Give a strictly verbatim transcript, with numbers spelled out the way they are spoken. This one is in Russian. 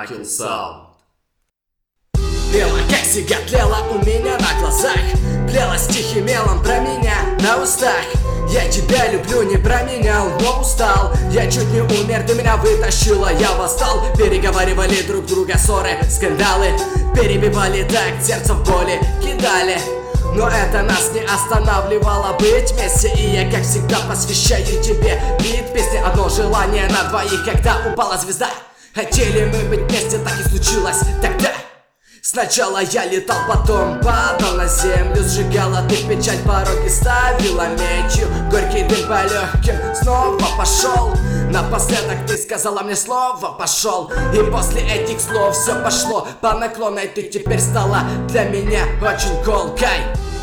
Kill Sound. Бело, как сига, тлела у меня на глазах. Плелась тихим мелом про меня на устах. Я тебя люблю, не променял, но устал. Я чуть не умер, ты меня вытащила, я восстал. Переговаривали друг друга ссоры, скандалы. Перебивали так, сердце в боли кидали. Но это нас не останавливало быть вместе. И я, как всегда, посвящаю тебе бит песни. Одно желание на двоих, когда упала звезда. Хотели мы быть вместе, так и случилось тогда. Сначала я летал, потом падал на землю. Сжигала ты печать, пороги ставила медью. Горький дым по легким снова пошел. Напоследок ты сказала мне слово «пошел». И после этих слов все пошло по наклонной. Ты теперь стала для меня очень колкой.